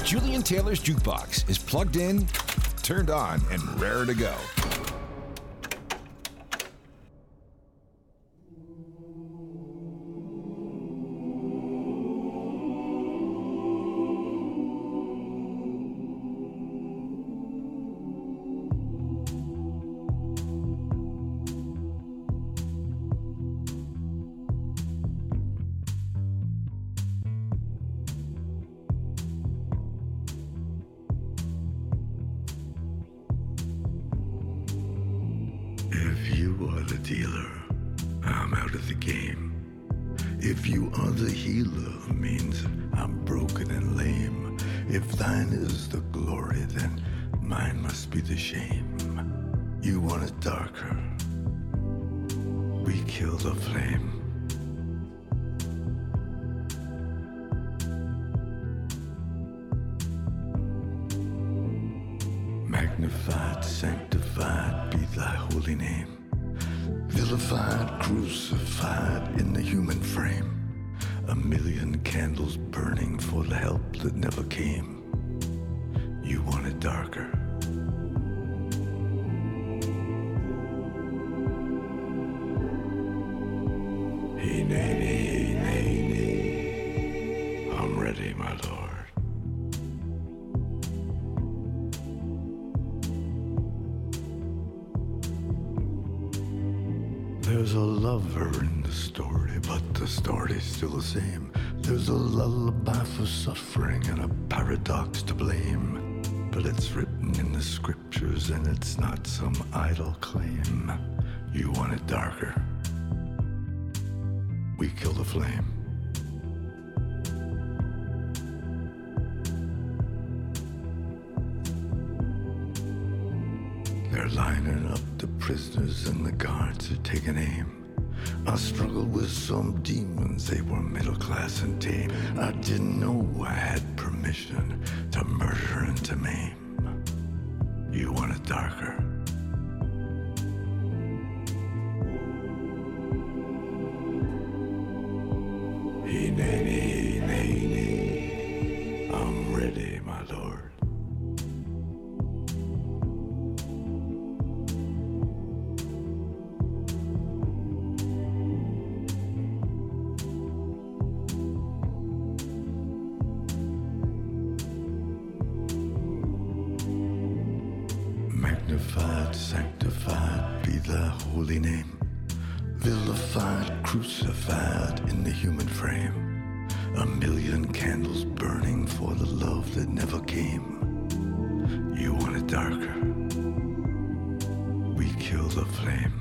Julian Taylor's Jukebox is plugged in, turned on, and raring to go. If you are the dealer, I'm out of the game. If you are the healer, means I'm broken and lame. If thine is the glory, then mine must be the shame. You want it darker, we kill the flame. Magnified, sanctified be thy holy name. Vilified, crucified in the human frame. A million candles burning for the help that never came. You want it darker. Hey, nay, nay, nay. I'm ready, my lord. There's a lover in the story, but the story's still the same. There's a lullaby for suffering and a paradox to blame. But it's written in the scriptures and it's not some idle claim. You want it darker, we kill the flame. They're lining up the prisoners and the guards are taking aim. I struggled with some demons, they were middle class and tame. I didn't know I had permission to murder and to maim. You want it darker. Hey, nay, nay, nay. I'm ready, my lord. Magnified, sanctified be thy holy name. Vilified, crucified in the human frame. A million candles burning for the love that never came. You want it darker, we kill the flame.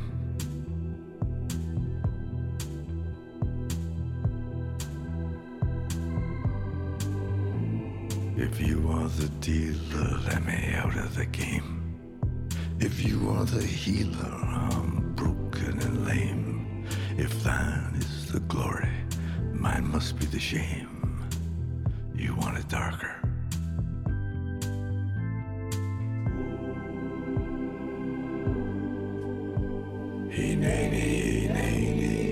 If you are the dealer, let me out of the game. If you are the healer, I'm broken and lame. If thine is the glory, mine must be the shame. You want it darker. Hey, nay, nay, nay, nay.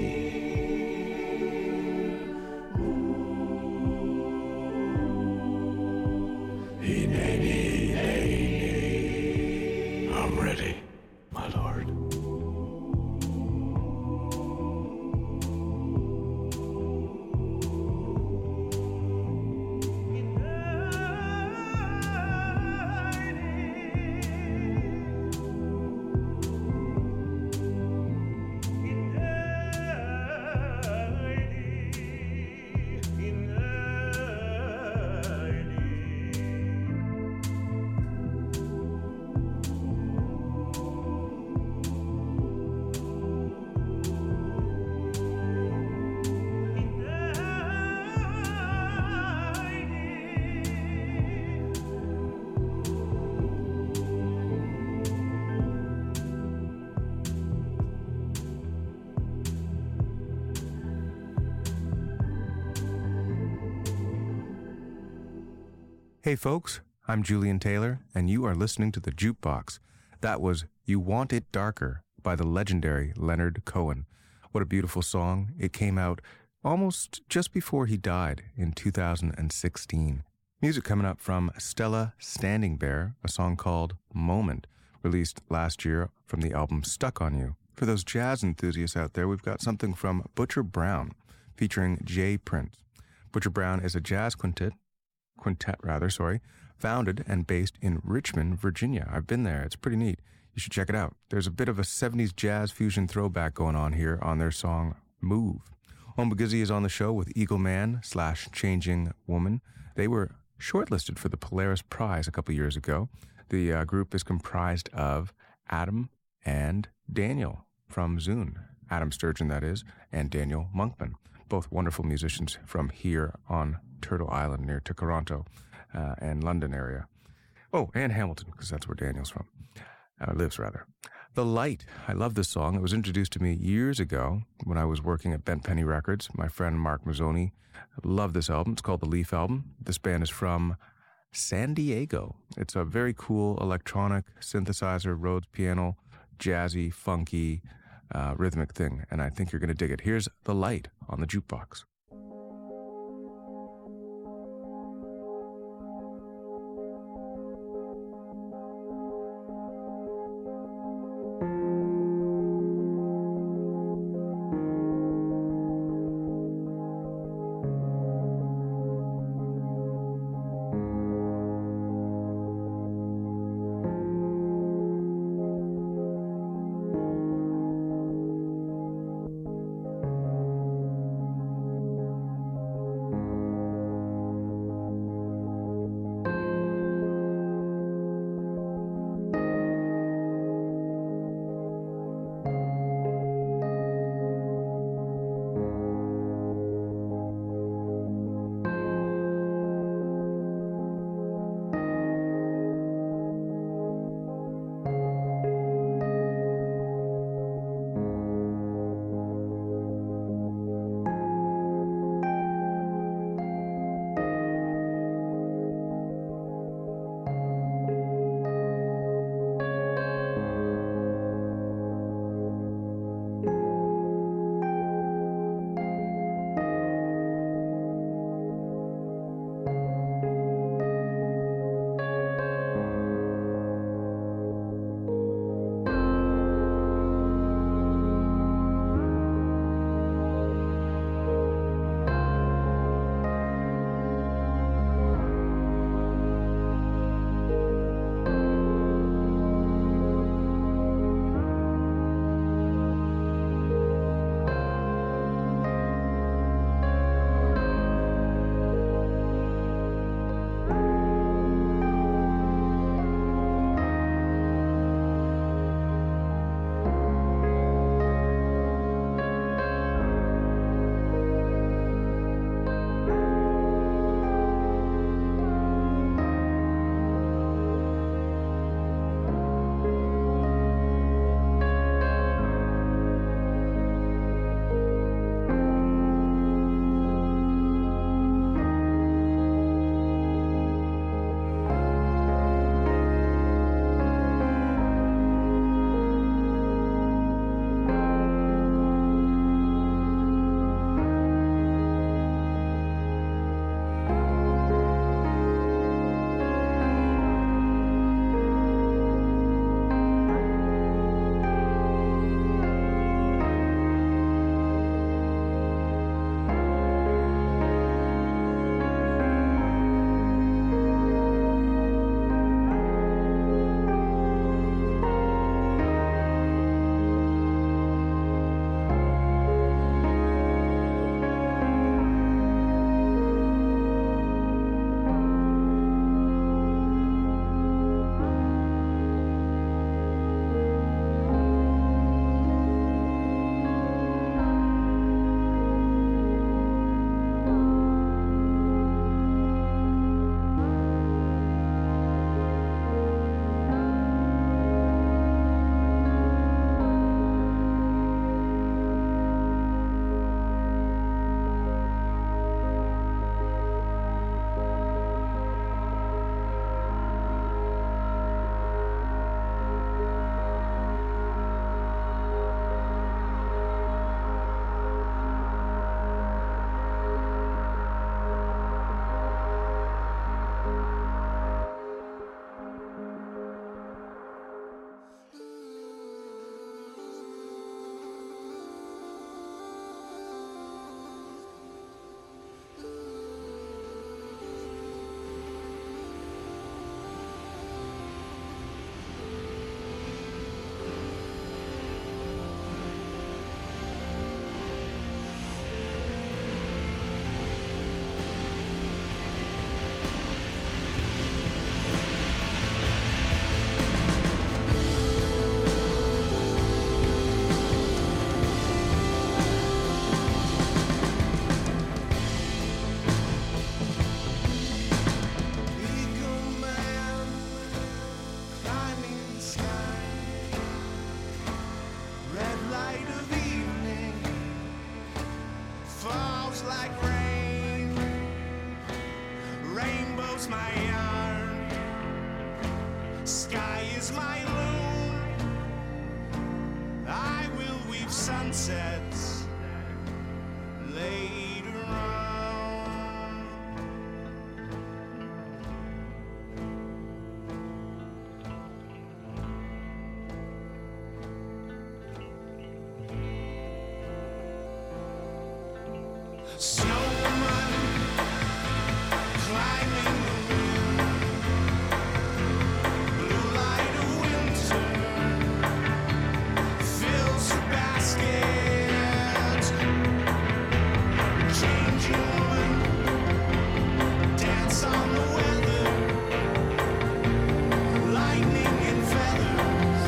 Hey, nay, nay, nay, nay. I'm ready, my lord. Hey folks, I'm Julian Taylor, and you are listening to The Jukebox. That was You Want It Darker by the legendary Leonard Cohen. What a beautiful song. It came out almost just before he died in 2016. Music coming up from Stella Standing Bear, a song called Moment, released last year from the album Stuck on You. For those jazz enthusiasts out there, we've got something from Butcher Brown, featuring Jay Prince. Butcher Brown is a jazz quintet, founded and based in Richmond, Virginia. I've been there. It's pretty neat. You should check it out. There's a bit of a 70s jazz fusion throwback going on here on their song Move. Ombagizzi is on the show with Eagle Man / Changing Woman. They were shortlisted for the Polaris Prize a couple years ago. The group is comprised of Adam and Daniel from Zune. Adam Sturgeon, that is, and Daniel Monkman. Both wonderful musicians from here on Turtle Island near Toronto and London area. Oh, and Hamilton, because that's where Daniel's from. Lives, rather. The Light. I love this song. It was introduced to me years ago when I was working at Bent Penny Records. My friend Mark Mazzoni loved this album. It's called the Leaf Album. This band is from San Diego. It's a very cool electronic synthesizer, Rhodes piano, jazzy, funky, rhythmic thing. And I think you're going to dig it. Here's The Light on the Jukebox. sunsets later on. Snowman climbing the wind, blue light of winter fills her basket. Changing woman, dance on the weather, lightning and feathers,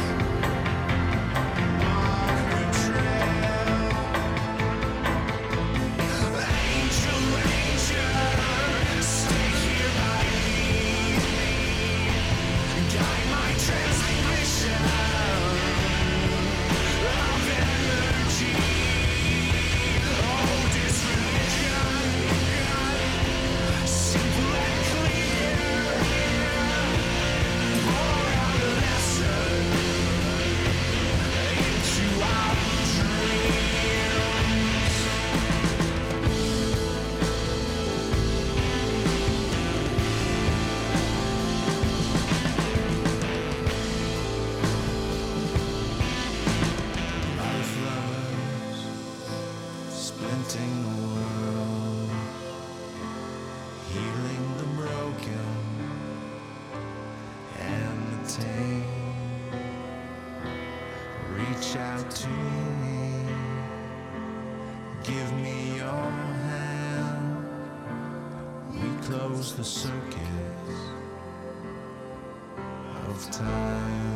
mark the trail. Angel, stay here by me, guide my transmission of energy. Oh, this religion, simple and clear, pour out a lesson into our dreams. Life lovers, splinting the world, healing the broken and the tame. Reach out to me, give me your hand. We close the circuits of time.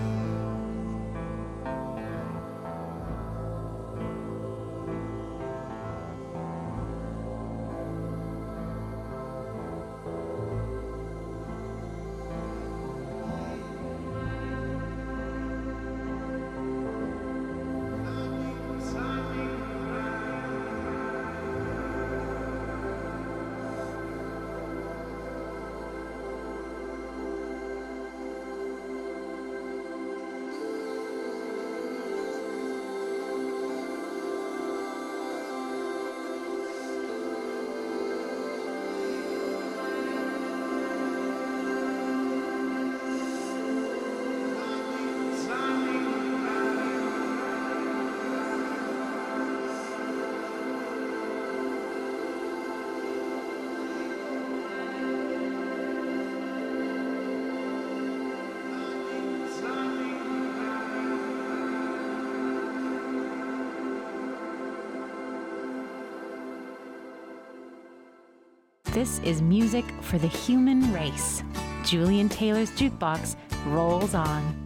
This is music for the human race. Julian Taylor's Jukebox rolls on.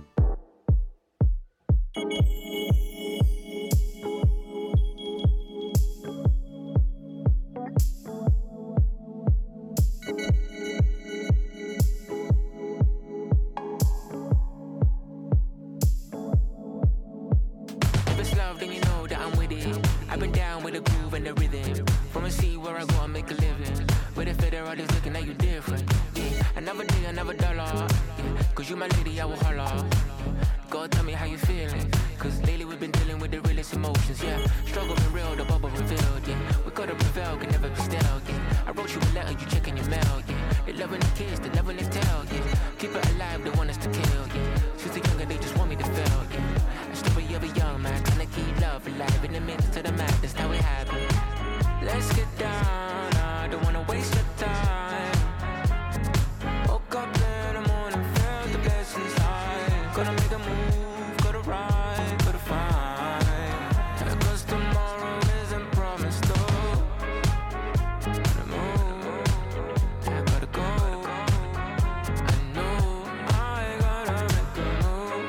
If it's love, then you know that I'm with it. I've been down with the groove and the rhythm. From a sea where I go and make a living. With a federalist looking at you different. Yeah, another day, another dollar. Yeah, cause you my lady, I will holler. God, tell me how you feeling. Cause lately we've been dealing with the realest emotions. Yeah, struggle been real, the bubble revealed. Yeah, we gotta prevail, can never be stale. Yeah, I wrote you a letter, you checking your mail. Yeah, they loving the kids, they loving the tale. Yeah, keep it alive, they want us to kill. Yeah, since the younger, they just want me to fail. Yeah, a story of a young man trying to keep love alive in the midst of the madness. How it happened. Let's get down, I don't wanna waste your time. Woke up in the morning, felt the blessings high. Gonna make a move, gotta ride, gotta find. Cause tomorrow isn't promised though. Gotta move, I gotta go. I know I gotta make a move.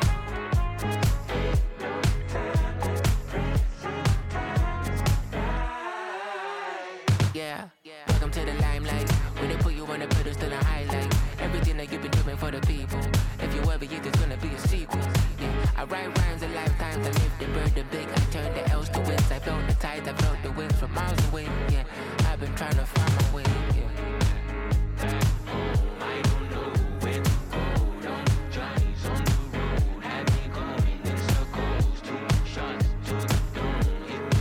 Yeah, welcome to the limelight. When they put you on the pedestal and highlight everything that you've been doing for the people. If you ever get, there's gonna be a sequel. Yeah, I write rhymes a lifetime. I live the burden big. I turn the L's to wins. I felt the tide, I felt the winds from miles away. Yeah, I've been trying to find my way. Yeah. I don't know where to go. Long journeys on the road have me going in circles. Too much shots to the dome.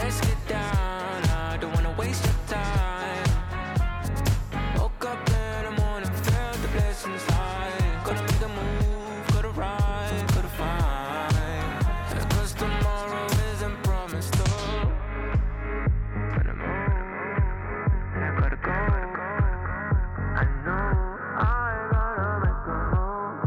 let's get down. I don't wanna waste your time. Woke up in the morning, felt the blessings high. Gotta make a move, gotta ride, gotta find. Cause tomorrow isn't promised though. Gotta move, I gotta go. I know I gotta make a move.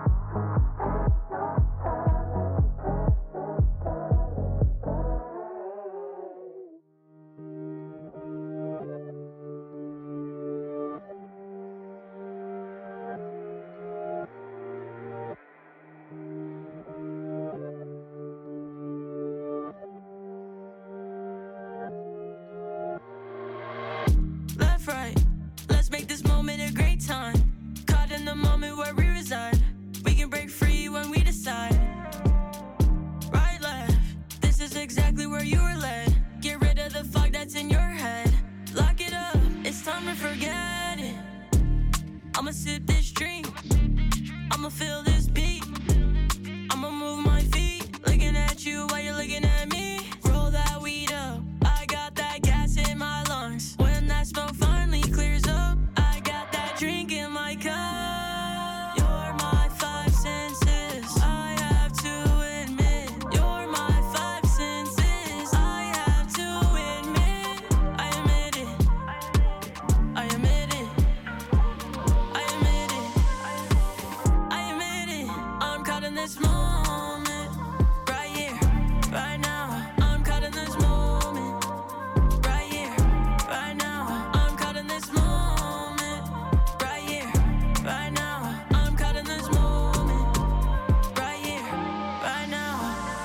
Left, right, let's make this moment a great time. Caught in the moment where we reside. We can break free when we decide. Right, left, this is exactly where you were led. Get rid of the fog that's in your head. Lock it up, it's time to forget it. I'ma sip this drink, I'ma feel this beat. I'ma move my feet, looking at you while you're looking at me. Roll that weed up, I got that gas in my lungs. When that smoke finally clears up, I got that drink in my cup. You're my five senses, I have to admit. You're my five senses, I have to admit. I admit it, I admit it, I admit it, I admit it. I'm caught in this moment, right here, right now. I'm caught in this moment, right here, right now. I'm caught in this moment, right here, right now. I'm caught in this moment, right here, right now.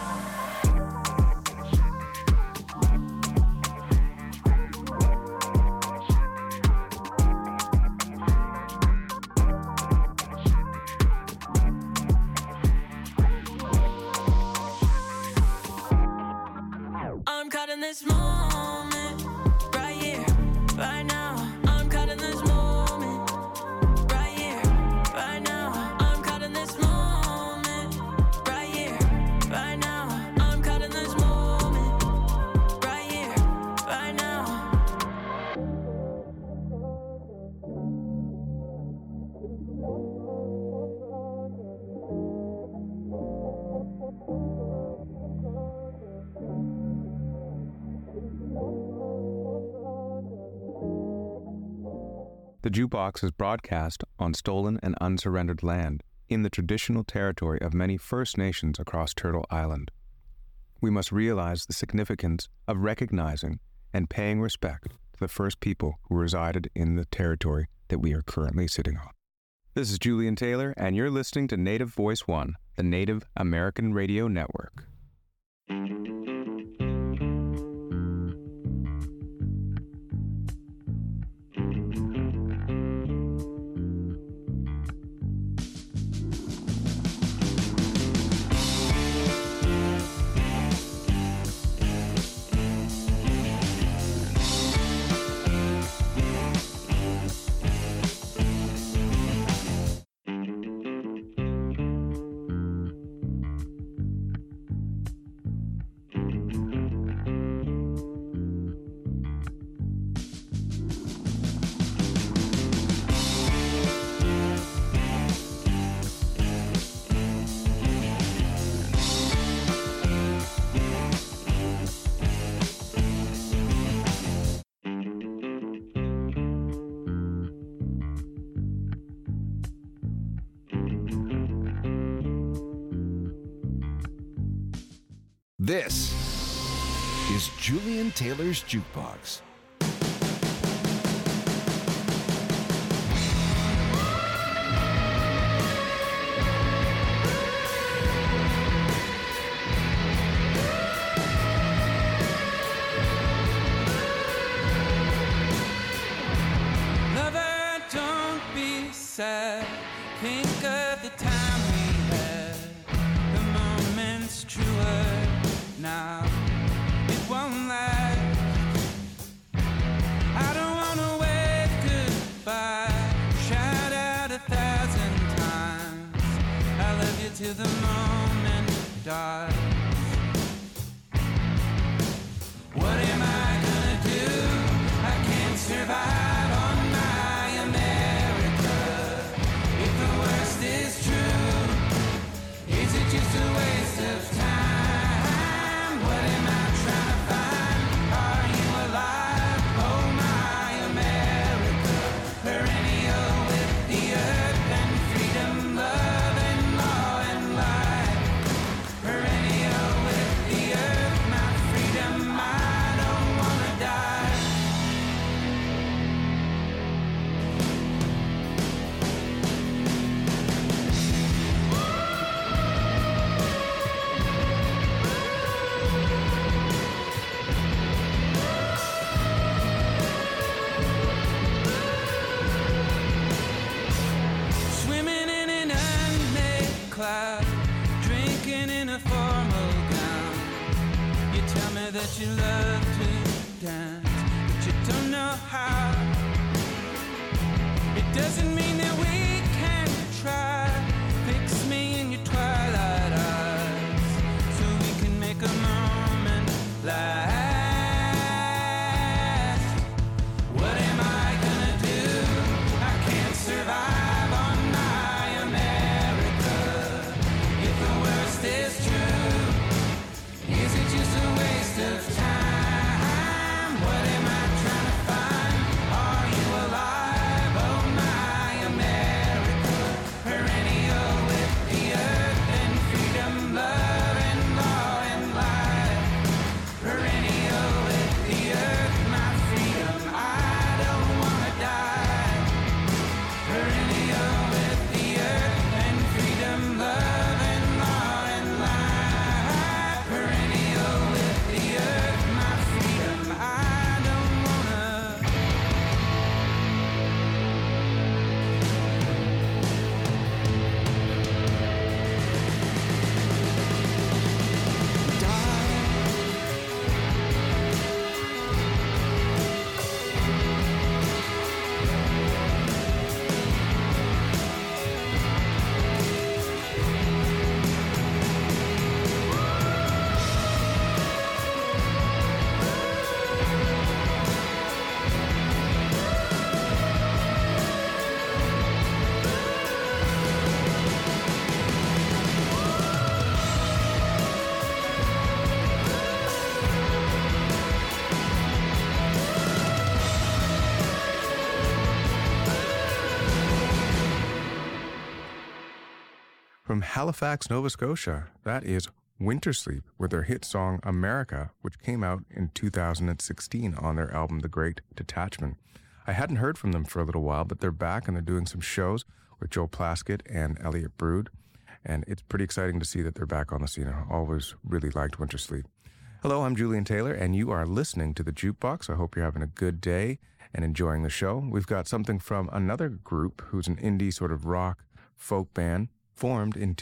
I'm caught in this moment, right here, right now. I'm caught in this moment, right here, right now. I'm caught in this moment, right here, right now. I'm caught in this moment, right here, right now. The Jukebox is broadcast on stolen and unsurrendered land in the traditional territory of many First Nations across Turtle Island. We must realize the significance of recognizing and paying respect to the first people who resided in the territory that we are currently sitting on. This is Julian Taylor, and you're listening to Native Voice One, the Native American Radio Network. This is Julian Taylor's Jukebox. Lover, don't be sad. Think of the time we had. The moment's truer now. It won't last. I don't wanna wave goodbye. Shout out 1,000 times. I love you till the moment dies. that you love to dance, but you don't know how. It doesn't mean that we can't try. Fix me in your twilight eyes, so we can make a moment last. What am I gonna do? I can't survive on my America. If the worst is true, is it just a waste of time? What am I trying to find? Are you alive? Oh my America. Perennial with the earth and freedom, love and law and life. Perennial with the earth, my freedom. I don't wanna die. Perennial with the earth and freedom, love and law and life. Perennial with the earth, my freedom. I don't wanna die. From Halifax, Nova Scotia, that is Wintersleep with their hit song America, which came out in 2016 on their album The Great Detachment. I hadn't heard from them for a little while, but they're back and they're doing some shows with Joe Plaskett and Elliot Brood, and it's pretty exciting to see that they're back on the scene. I always really liked Wintersleep. Hello, I'm Julian Taylor, and you are listening to The Jukebox. I hope you're having a good day and enjoying the show. We've got something from another group who's an indie sort of rock folk band formed in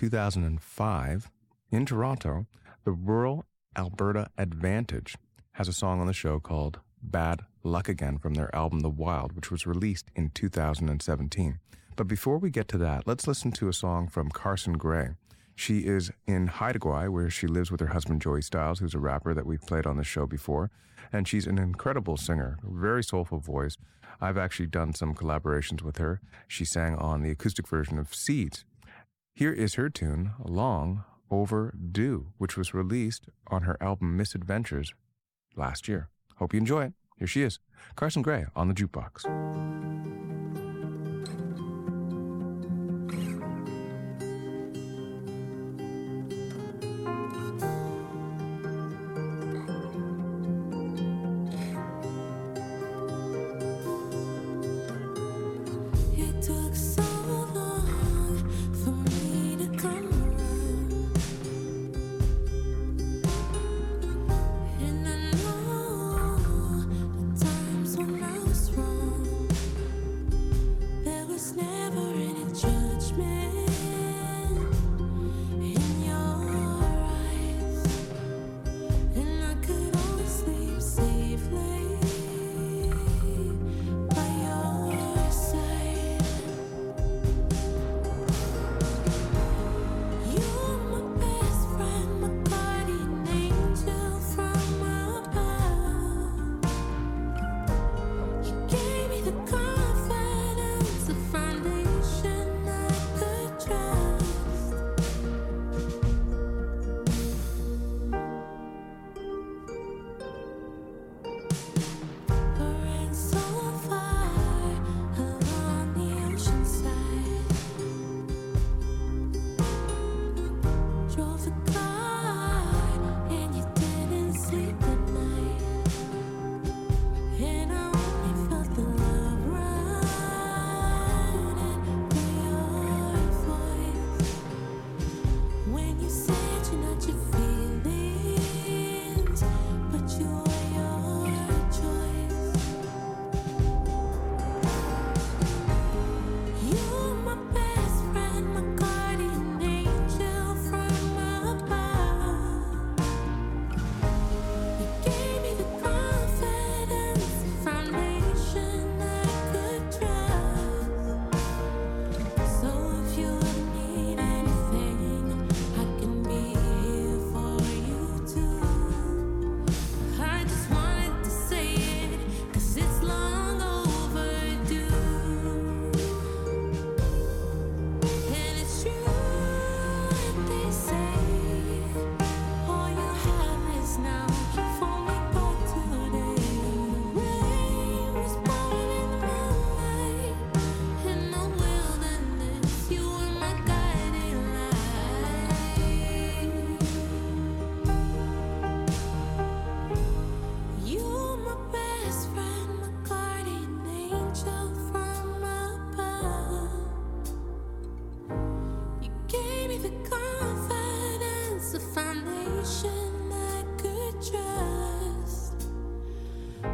2005 in Toronto. The Rural Alberta Advantage has a song on the show called Bad Luck Again from their album The Wild, which was released in 2017. But before we get to that, let's listen to a song from Carson Gray. She is in Haida Gwaii, where she lives with her husband Joey Styles, who's a rapper that we've played on the show before. And she's an incredible singer, very soulful voice. I've actually done some collaborations with her. She sang on the acoustic version of Seeds. Here is her tune, Long Overdue, which was released on her album Misadventures last year. Hope you enjoy it. Here she is, Carson Gray on The Jukebox. It took so long for me to come around, and I know the times when I was wrong.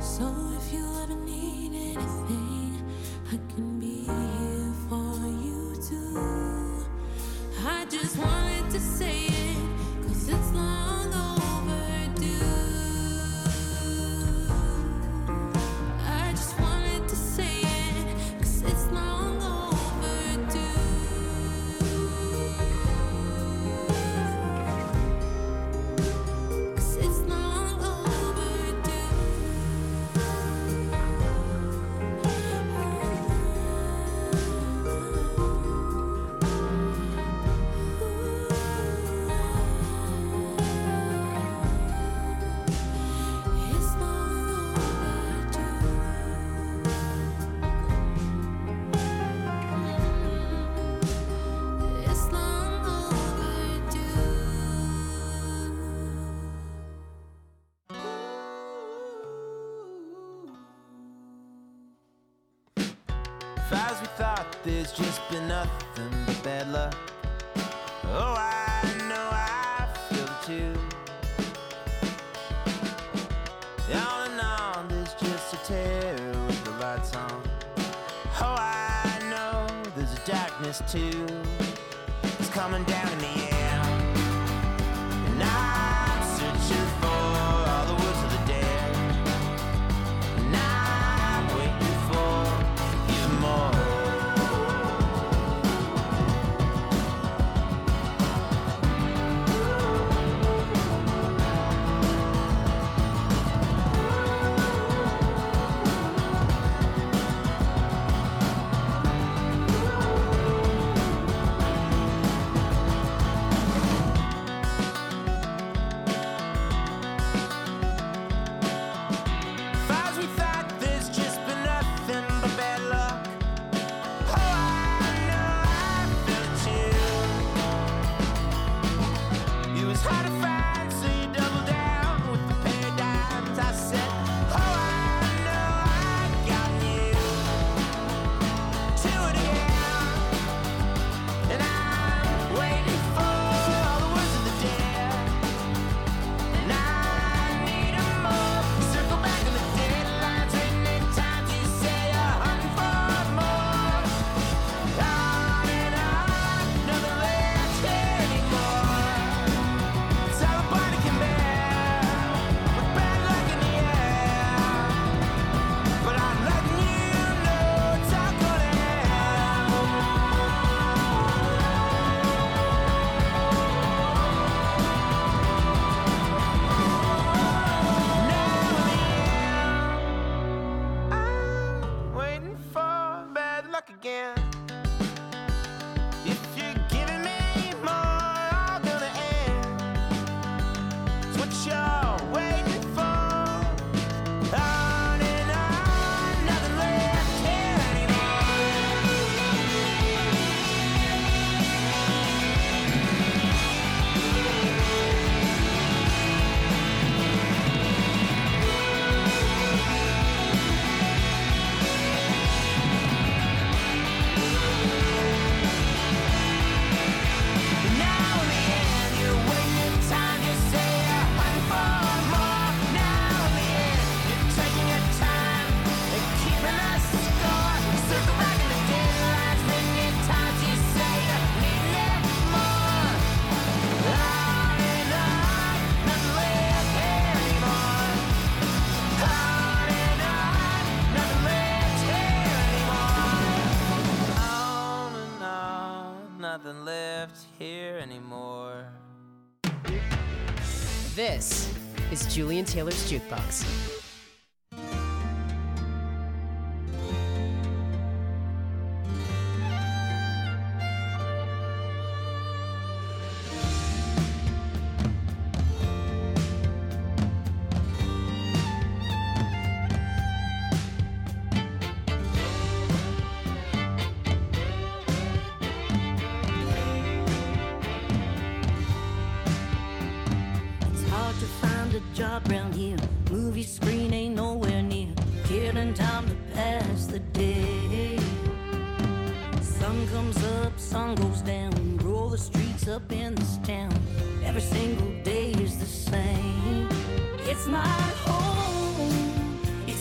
So if you ever need anything, I can be here for you too. I just wanted to say it, 'cause it's long overdue. I just wanted to say it, 'cause it's long overdue. 'Cause it's long overdue. It's long overdue. It's long overdue. Far as we thought, there's just been nothing but bad luck. Oh, I know I feel it too. On and on, there's just a terror with the lights on. Oh, I know there's a darkness too. It's coming down in the air. And I'm searching for all the words of the dead. And I'm waiting for even more. Far as we thought, there's just been nothing but bad luck. Oh, I know I feel it too. It was hard to find, so you double down with the paradigms. I said, oh, I know I got you to it again. And I'm waiting for all the words of the dead. And I need 'em more. Circle back in the deadlines, written in time to say a hunting for more. On and on, nothing left here anymore. It's all a body can bear, with bad luck in the air. But I'm letting you know it's all gonna end. I'm waiting for bad luck again. If you're giving me more, all gonna end. It's what you're waiting for. On and on, nothing left here Now in the end, you're wasting time. You say you're hunting for more. Now in the end, you're taking your time and keeping a score. Circle back in the deadlines, written in time. You say you need it more. On and on, nothing left here anymore. On and on, nothing left here anymore. On and on, nothing left here anymore. This is Julian Taylor's Jukebox. It's hard to find a job round here. Movie screen ain't nowhere near. Killing time to pass the day. Sun comes up, sun goes down. Roll the streets up in this town. Every single day is the same. It's my home. It's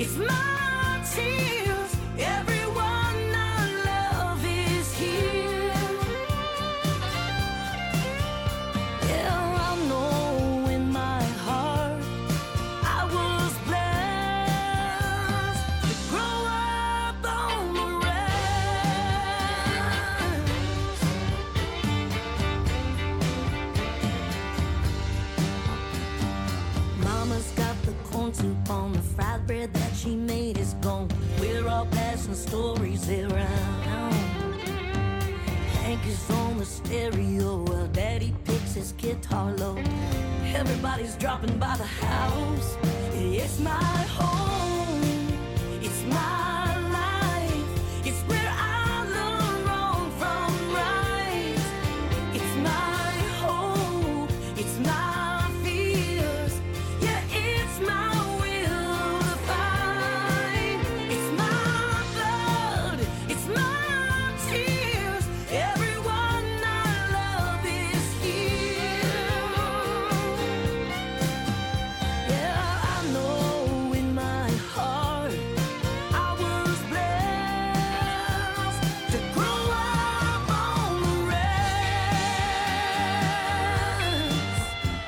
It's my tears. Everyone I love is here. Yeah, I know in my heart I was blessed to grow up on the rest. Mama's got the corn soup on the fried bread that she made is gone. We're all passing stories around. Hank is on the stereo while Daddy picks his guitar low. Everybody's dropping by the house. It's my home. It's my life. It's where I learn wrong from right. It's my hope. It's my fears. Yeah, it's my will to fight. It's my blood. It's my tears. Everyone I love is here. Yeah, I know in my heart I was blessed to grow up on the rest.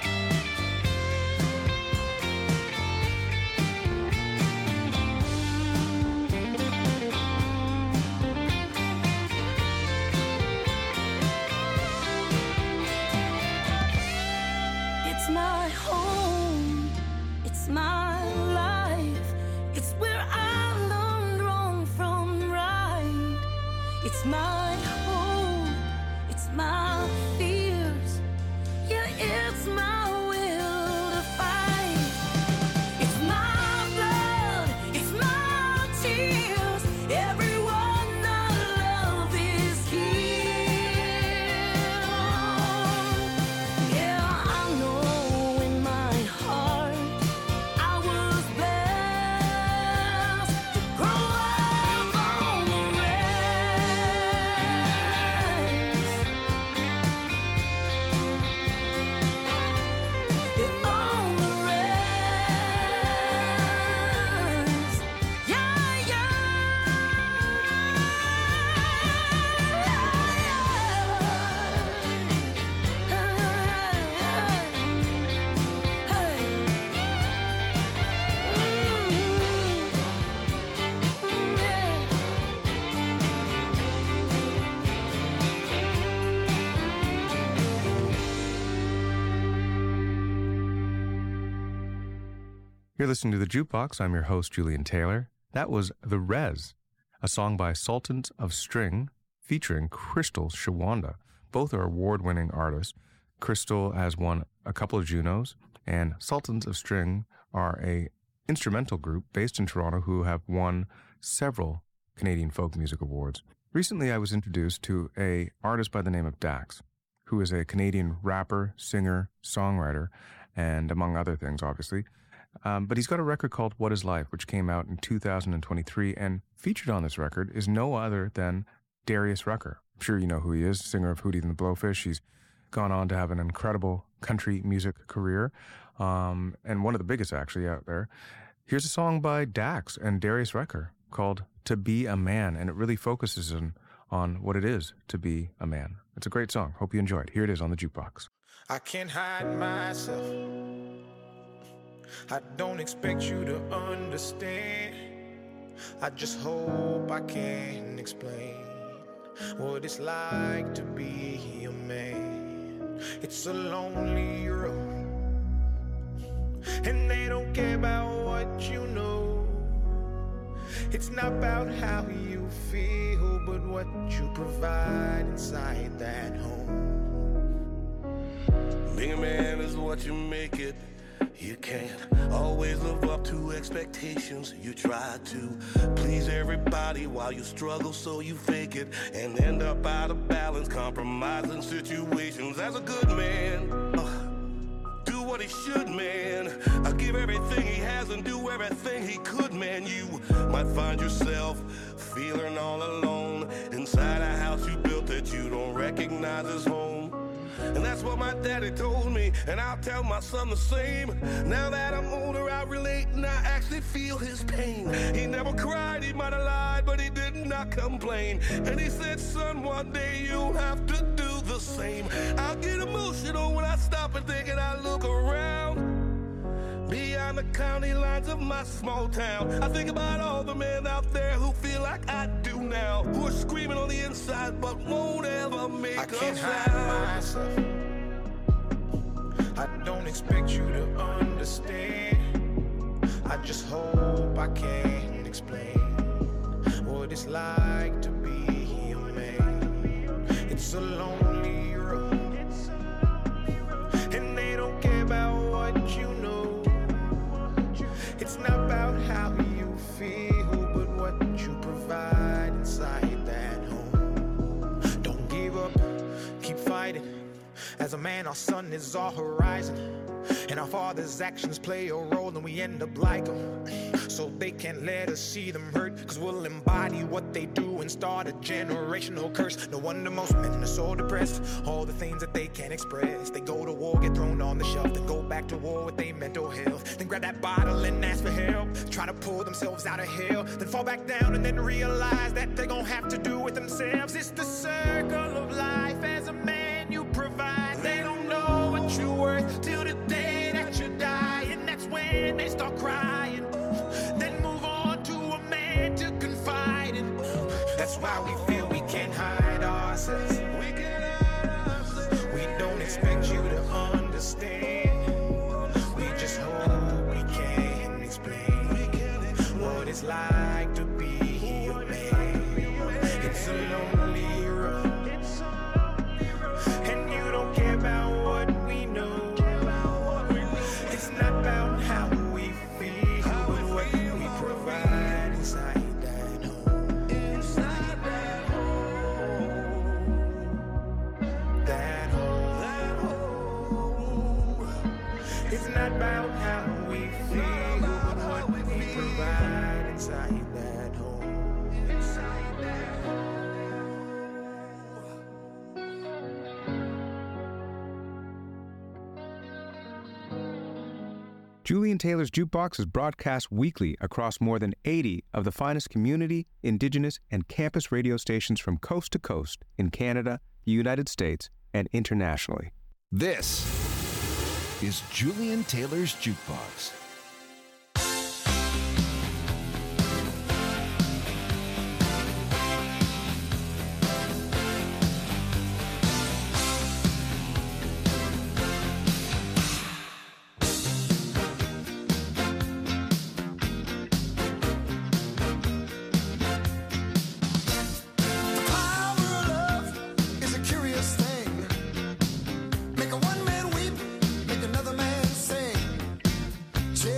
It's my home, it's my life, it's where I learned wrong from right. It's my hope, it's my fears, yeah, it's my will to fight. It's my blood, it's my tears, everyone I love is here. Yeah, I know in my heart I was blessed to grow up on the rest. Yeah, on the rest. Yeah, You're listening to The Jukebox. I'm your host, Julian Taylor. That was The Rez, a song by Sultans of String featuring Crystal Shawanda. Both are award-winning artists. Crystal has won a couple of Junos, and Sultans of String are a instrumental group based in Toronto who have won several Canadian Folk Music Awards. Recently, I was introduced to an artist by the name of Dax, who is a Canadian rapper, singer, songwriter, and among other things, obviously. But he's got a record called What Is Life, which came out in 2023, and featured on this record is no other than Darius Rucker. I'm sure you know who he is, singer of Hootie and the Blowfish. He's gone on to have an incredible country music career, and one of the biggest actually out there. Here's a song by Dax and Darius Rucker called To Be a Man, and it really focuses on what it is to be a man. It's a great song. Hope you enjoy it. Here it is on The Jukebox. I can't hide myself. I don't expect you to understand. I just hope I can explain what it's like to be a man. It's a lonely road, and they don't care about what you know. It's not about how you feel, but what you provide inside that home. Being a man is what you make it. You can't always live up to expectations. You try to please everybody while you struggle, so you fake it and end up out of balance, compromising situations. As a good man, do what he should, man. Give everything he has and do everything he could, man. You might find yourself feeling all alone inside a house you built that you don't recognize as home. And that's what my daddy told me, and I'll tell my son the same. Now that I'm older, I relate and I actually they feel his pain. He never cried, he might have lied, but he did not complain. And he said, son, one day you'll have to do the same. I get emotional when I stop and think and I look around. Beyond the county lines of my small town, I think about all the men out there who feel like I do now, who are screaming on the inside but won't ever make a sound. I can't hide myself. I don't expect you to understand. I just hope I can explain what it's like to be a man. It's a lonely road, and they don't care about what you know. It's not about how you feel, but what you provide inside that home. Don't give up, keep fighting. As a man, our sun is our horizon, and our father's actions play a role, and we end up like them. So they can't let us see them hurt, cause we'll embody what they do and start a generational curse. No wonder most men are so depressed, all the things that they can't express. They go to war, get thrown on the shelf, then go back to war with their mental health, then grab that bottle and ask for help, try to pull themselves out of hell, then fall back down and then realize that they're gonna have to do it themselves. It's the circle of life. As a man you provide, they don't know what you're worth till the day that you die, and that's when they start crying. Then move on to a man to confide in. That's why we feel we can't hide ourselves. We don't expect you to understand. We just hope we can explain what it's like to be a man. It's a lonely road, and you don't care about what we know. It's not about how we feel, but what we provide inside that home. Inside that home. That home. It's not about how we feel, but what we provide inside that home. Inside that home. Julian Taylor's Jukebox is broadcast weekly across more than 80 of the finest community, indigenous, and campus radio stations from coast to coast in Canada, the United States, and internationally. This is Julian Taylor's Jukebox. Make a one man weep, make another man sing.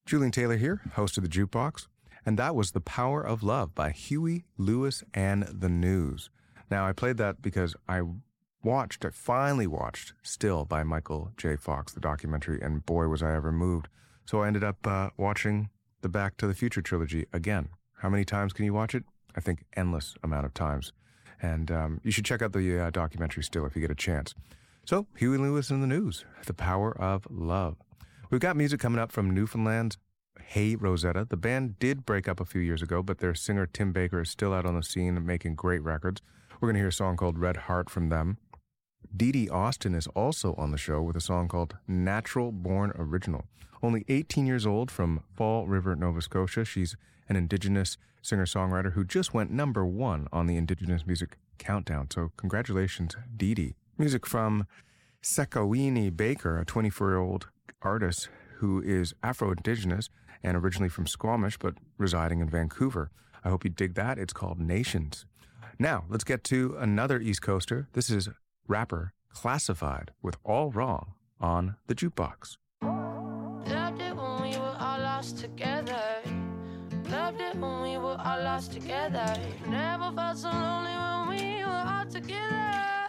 Julian Taylor here, host of The Jukebox, and that was The Power of Love by Huey Lewis and the News. Now, I played that because I finally watched Still by Michael J. Fox, the documentary, and boy, was I ever moved. So I ended up watching the Back to the Future trilogy again. How many times can you watch it? I think endless amount of times. And you should check out the documentary Still if you get a chance. So, Huey Lewis and the News, The Power of Love. We've got music coming up from Newfoundland's Hey Rosetta. The band did break up a few years ago, but their singer Tim Baker is still out on the scene and making great records. We're going to hear a song called Red Heart from them. Dee Dee Austin is also on the show with a song called Natural Born Original. Only 18 years old, from Fall River, Nova Scotia. She's an Indigenous singer-songwriter who just went #1 on the Indigenous Music Countdown. So congratulations, Dee Dee. Music from Sekawini Baker, a 24-year-old artist who is Afro-Indigenous and originally from Squamish, but residing in Vancouver. I hope you dig that. It's called Nations. Now, let's get to another East Coaster. This is rapper Classified with All Wrong on The Jukebox. Loved it when we were all lost together. Loved it when we were all lost together. Never felt so lonely when we were all together.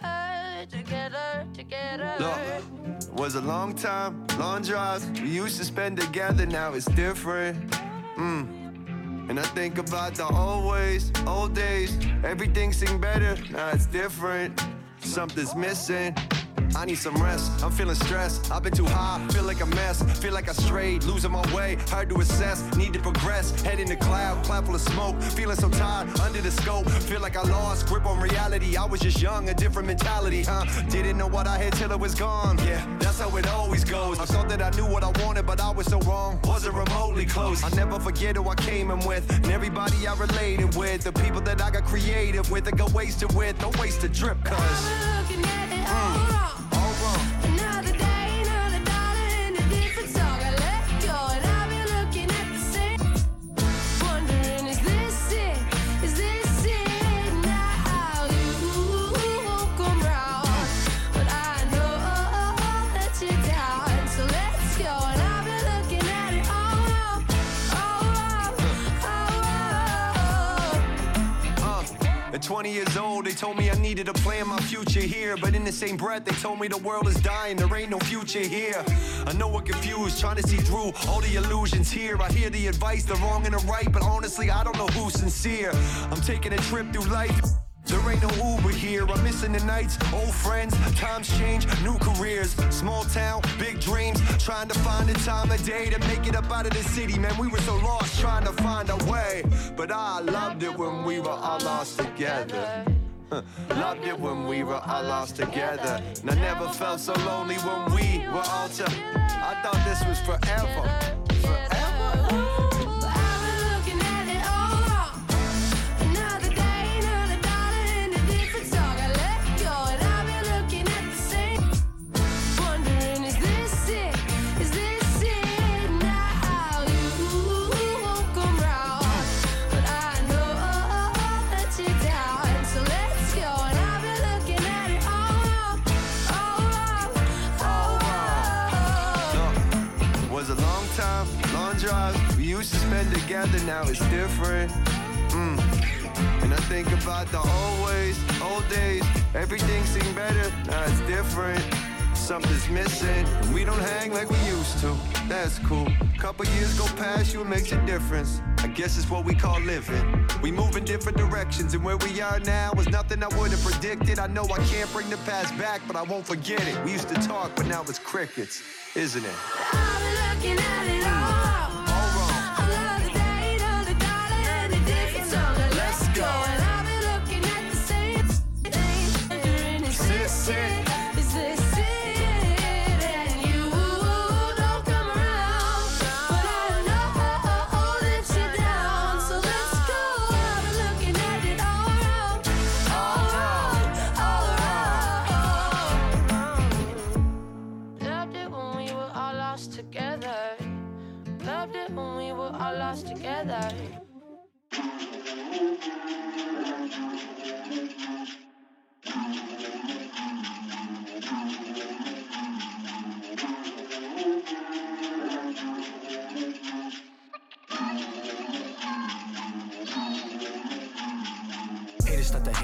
Together. Look, was a long time, long drives we used to spend together. Now it's different. And I think about the old ways, old days. Everything seemed better. Now it's different. Something's missing. I need some rest, I'm feeling stressed. I've been too high, feel like a mess. Feel like I strayed, losing my way. Hard to assess, need to progress. Head in the cloud full of smoke. Feeling so tired, under the scope. Feel like I lost grip on reality. I was just young, a different mentality, huh? Didn't know what I had till it was gone. Yeah, that's how it always goes. I thought that I knew what I wanted, but I was so wrong. Wasn't remotely close. I'll never forget who I came in with. And everybody I related with. The people that I got creative with. I got wasted with. Don't waste a drip, cuz Looking at it all wrong. Another day, another dollar, and a different song. I let go, and I've been looking at the same. Wondering, is this it? Is this it? Now you won't come round, but I know that you're down. So let's go, and I've been looking at it all wrong. At 20 years old, they told me I needed to plan my future here. But in the same breath, they told me the world is dying, there ain't no future here. I know we're confused, trying to see through all the illusions here. I hear the advice, the wrong and the right, but honestly, I don't know who's sincere. I'm taking a trip through life. There ain't no Uber here. I'm missing the nights, old friends. Times change, new careers. Small town, big dreams. Trying to find the time of day to make it up out of the city. Man, we were so lost trying to find a way. But I loved it when we were all lost together. Loved it when we were all lost together. And I never felt so lonely when we were all together. I thought this was forever. Used to spend together, now it's different. And I think about the old ways, old days. Everything seemed better, now it's different. Something's missing, we don't hang like we used to. That's cool. Couple years go past you, it makes a difference. I guess it's what we call living. We move in different directions, and where we are now is nothing I would have predicted. I know I can't bring the past back, but I won't forget it. We used to talk, but now it's crickets, isn't it? I've been looking at it all.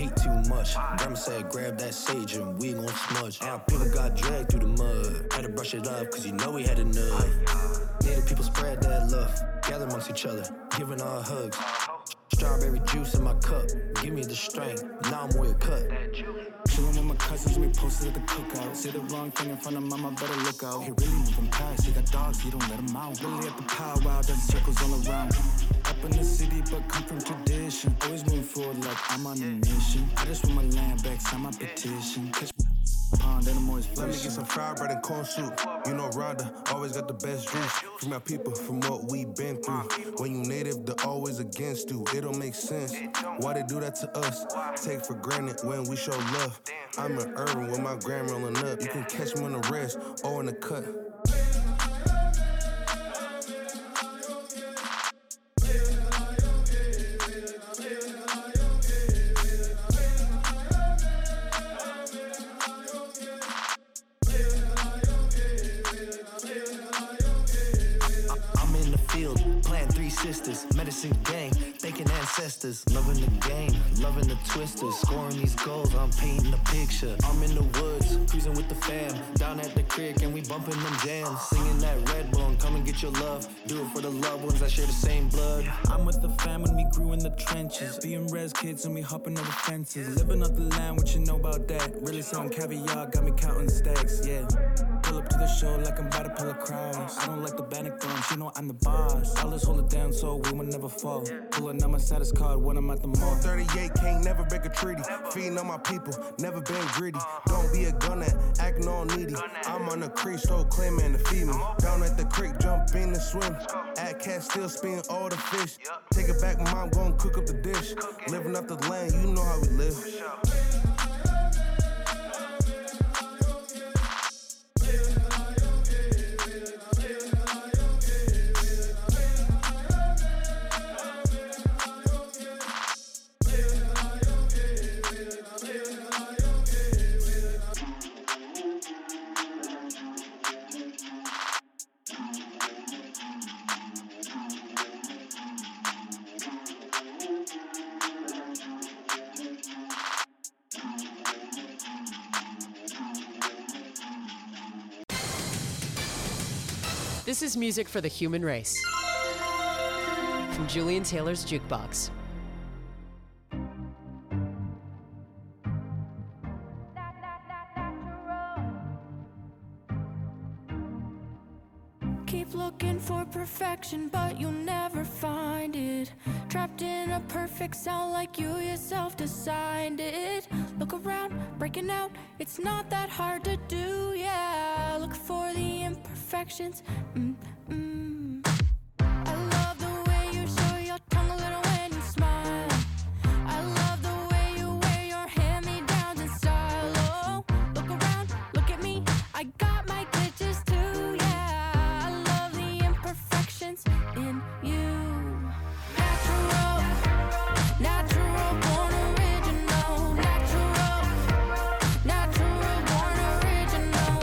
hate too much. Grandma said, grab that sage and we gon' smudge. Our people got dragged through the mud. Had to brush it up, cause you know we had enough. Native people spread that love, gather amongst each other, giving our hugs. Strawberry juice in my cup, give me the strength, now I'm way cut. Chillin' with my cousins, we posted at the cookout. Say the wrong thing in front of mama, better look out. He really moving past, he got dogs, he don't let him out. Really at the powwow, done circles all around. Up in the city, but come from tradition. Always moving forward like I'm on a mission. I just want my land back, sign my petition. Pond, and I'm always let me get some fried bread and corn soup. You know Rhonda always got the best juice. From our people, from what we been through. When you native, they're always against you. It don't make sense why they do that to us. Take for granted when we show love. I'm in urban with my grandma rolling up. You can catch me on the rest or in the cut. Sisters, medicine gang, thanking ancestors. Loving the game, loving the twisters. Scoring these goals, I'm painting a picture. I'm in the woods, cruising with the fam. Down at the creek and we bumping them jams. Singing that Redbone, come and get your love. Do it for the loved ones that share the same blood. I'm with the fam when we grew in the trenches. Being res kids and we hopping over fences. Living off the land, what you know about that? Really selling caviar, got me counting stacks, yeah. Pull up to the show like I'm about to pull a crowds. I don't like the bannock drums, you know I'm the boss. I'll just hold it down so we will never fall. Pulling out my status card when I'm at the mall. 38 can't never break a treaty. Feeding on my people, never been greedy. Don't be a gunner, acting all needy. I'm on the creek, so claiming to feed me. Down at the creek, jump in and swim. At cat still spin all the fish. Take it back, mom gon' cook up the dish. Living up the land, you know how we live. This is music for the human race. From Julian Taylor's Jukebox. Keep looking for perfection, but you'll never find it. Trapped in a perfect sound like you yourself designed it. Look around, breaking out, it's not that hard to do, yeah. Look for the imperfections, I love the way you show your tongue a little when you smile. I love the way you wear your hand-me-downs in style. Oh, look around, look at me, I got my glitches too, yeah. I love the imperfections in you. Natural, natural, born original. Natural, natural, born original.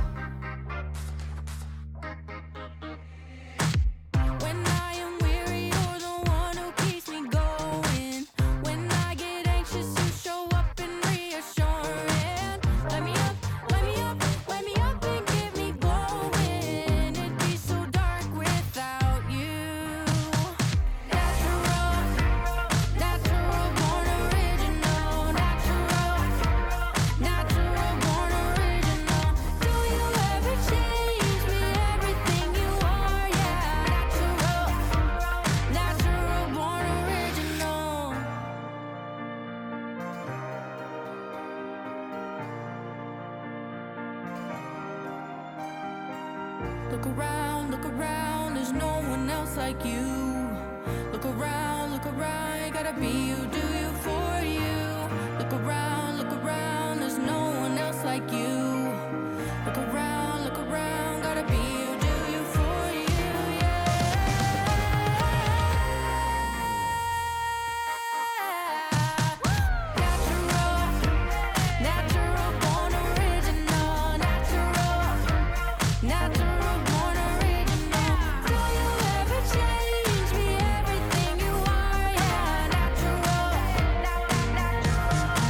When I am weary, you're the one who keeps me going. When I get anxious, you show up and reassuring. Let me up, let me up, let me up and get me going. It'd be so dark without you. Natural, natural, born original. Natural, natural, born original. Do you ever change me? Everything you are, yeah. Natural, natural, born original. Look around, there's no one else like you. Look around, gotta be you, do you for you. Look around, there's no one else like you. Look around, gotta be you, do you for you, yeah. Natural, natural, born original. Natural, natural, born original. Do you ever change me? Everything you are, yeah. Natural, natural,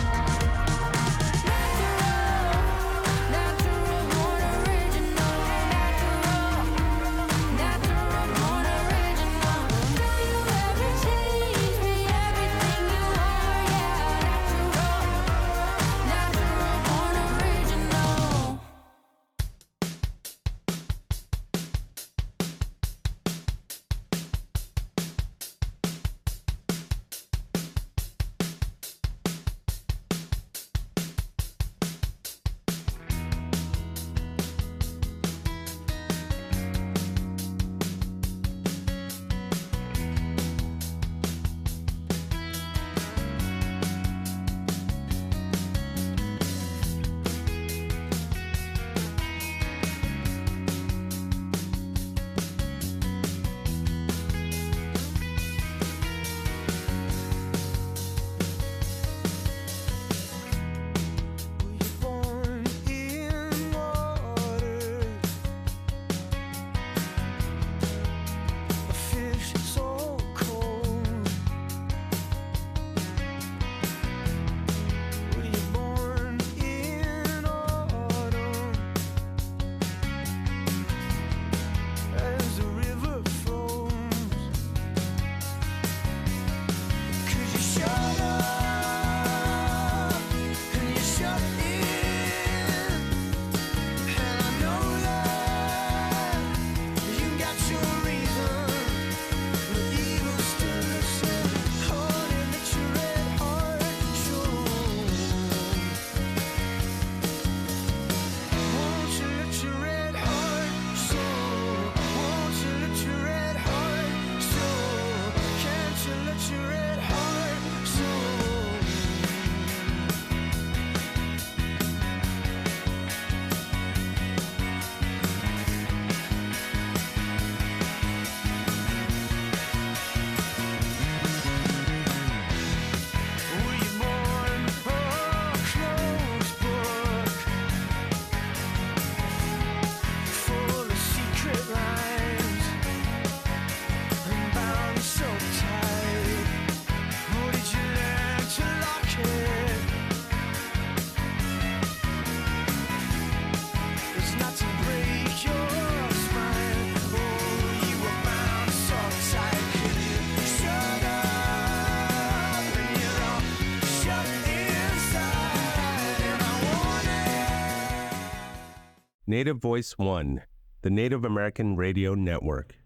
Native Voice One, the Native American Radio Network.